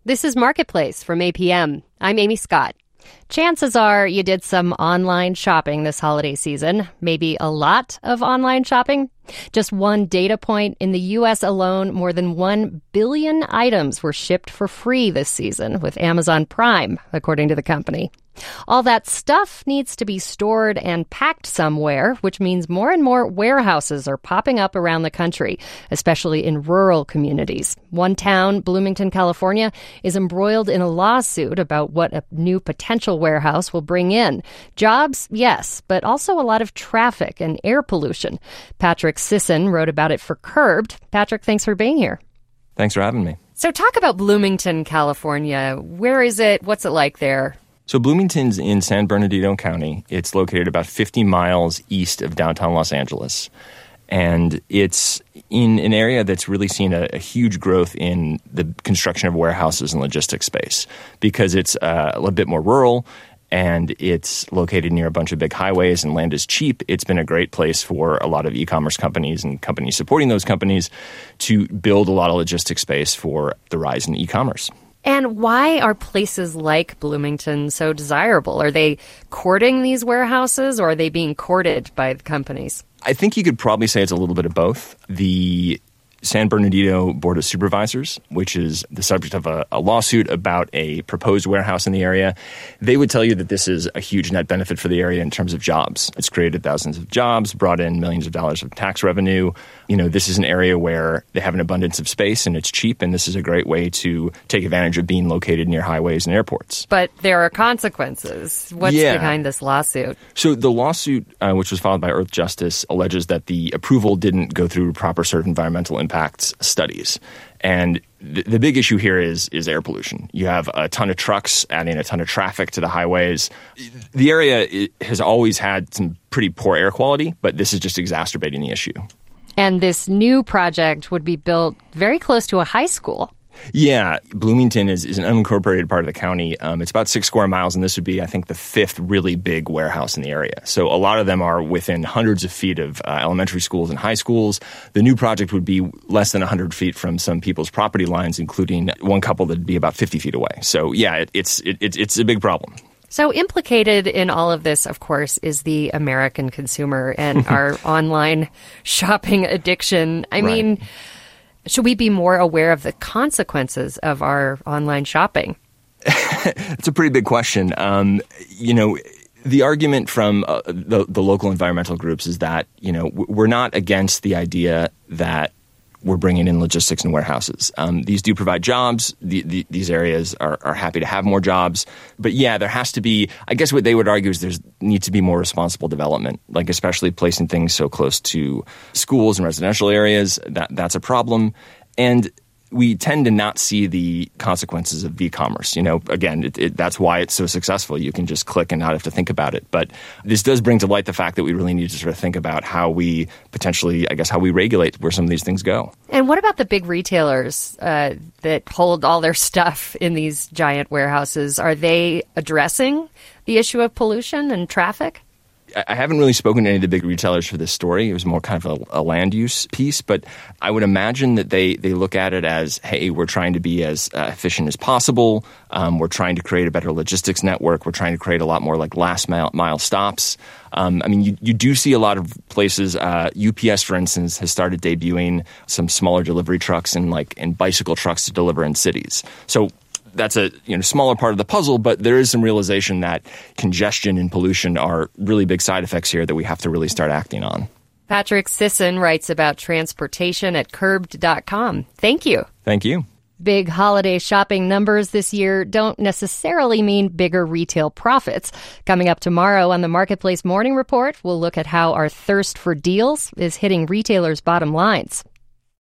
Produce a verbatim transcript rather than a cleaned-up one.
This is Marketplace from A P M. I'm Amy Scott. Chances are you did some online shopping this holiday season, maybe a lot of online shopping. Just one data point, in the U S alone, more than one billion items were shipped for free this season with Amazon Prime, according to the company. All that stuff needs to be stored and packed somewhere, which means more and more warehouses are popping up around the country, especially in rural communities. One town, Bloomington, California, is embroiled in a lawsuit about what a new potential warehouse will bring in. Jobs, yes, but also a lot of traffic and air pollution. Patrick Sisson wrote about it for Curbed. Patrick, thanks for being here. Thanks for having me. So talk about Bloomington, California. Where is it? What's it like there? So Bloomington's in San Bernardino County. It's located about fifty miles east of downtown Los Angeles. And it's in an area that's really seen a, a huge growth in the construction of warehouses and logistics space because it's uh, a little bit more rural and it's located near a bunch of big highways and land is cheap. It's been a great place for a lot of e-commerce companies and companies supporting those companies to build a lot of logistics space for the rise in e-commerce. And why are places like Bloomington so desirable? Are they courting these warehouses or are they being courted by the companies? I think you could probably say it's a little bit of both. The San Bernardino Board of Supervisors, which is the subject of a, a lawsuit about a proposed warehouse in the area, they would tell you that this is a huge net benefit for the area in terms of jobs. It's created thousands of jobs, brought in millions of dollars of tax revenue. You know, this is an area where they have an abundance of space and it's cheap, and this is a great way to take advantage of being located near highways and airports. But there are consequences. What's yeah. behind this lawsuit? So the lawsuit, uh, which was filed by Earth Justice, alleges that the approval didn't go through proper sort of environmental impact studies. And the, the big issue here is is air pollution. You have a ton of trucks adding a ton of traffic to the highways. The area has always had some pretty poor air quality, but this is just exacerbating the issue. And this new project would be built very close to a high school. Yeah, Bloomington is, is an unincorporated part of the county. Um, it's about six square miles, and this would be, I think, the fifth really big warehouse in the area. So a lot of them are within hundreds of feet of uh, elementary schools and high schools. The new project would be less than one hundred feet from some people's property lines, including one couple that would be about fifty feet away. So, yeah, it, it's it, it, it's a big problem. So implicated in all of this, of course, is the American consumer and our online shopping addiction. I right. mean, should we be more aware of the consequences of our online shopping? It's a pretty big question. Um, you know, the argument from uh, the, the local environmental groups is that, you know, we're not against the idea that we're bringing in logistics and warehouses. Um, these do provide jobs. The, the, these areas are, are happy to have more jobs. But yeah, there has to be, I guess what they would argue is there needs to be more responsible development, like especially placing things so close to schools and residential areas. That That's a problem. And we tend to not see the consequences of e-commerce. You know, again, it, it, that's why it's so successful. You can just click and not have to think about it. But this does bring to light the fact that we really need to sort of think about how we potentially, I guess, how we regulate where some of these things go. And what about the big retailers uh, that hold all their stuff in these giant warehouses? Are they addressing the issue of pollution and traffic? I haven't really spoken to any of the big retailers for this story. It was more kind of a, a land use piece, but I would imagine that they, they look at it as, hey, we're trying to be as uh, efficient as possible. Um, we're trying to create a better logistics network. We're trying to create a lot more like last mile, mile stops. Um, I mean, you, you do see a lot of places. Uh, U P S, for instance, has started debuting some smaller delivery trucks and like and bicycle trucks to deliver in cities. So that's a you know smaller part of the puzzle, but there is some realization that congestion and pollution are really big side effects here that we have to really start acting on. Patrick Sisson writes about transportation at curbed dot com. Thank you. Thank you. Big holiday shopping numbers this year don't necessarily mean bigger retail profits. Coming up tomorrow on the Marketplace Morning Report, we'll look at how our thirst for deals is hitting retailers' bottom lines.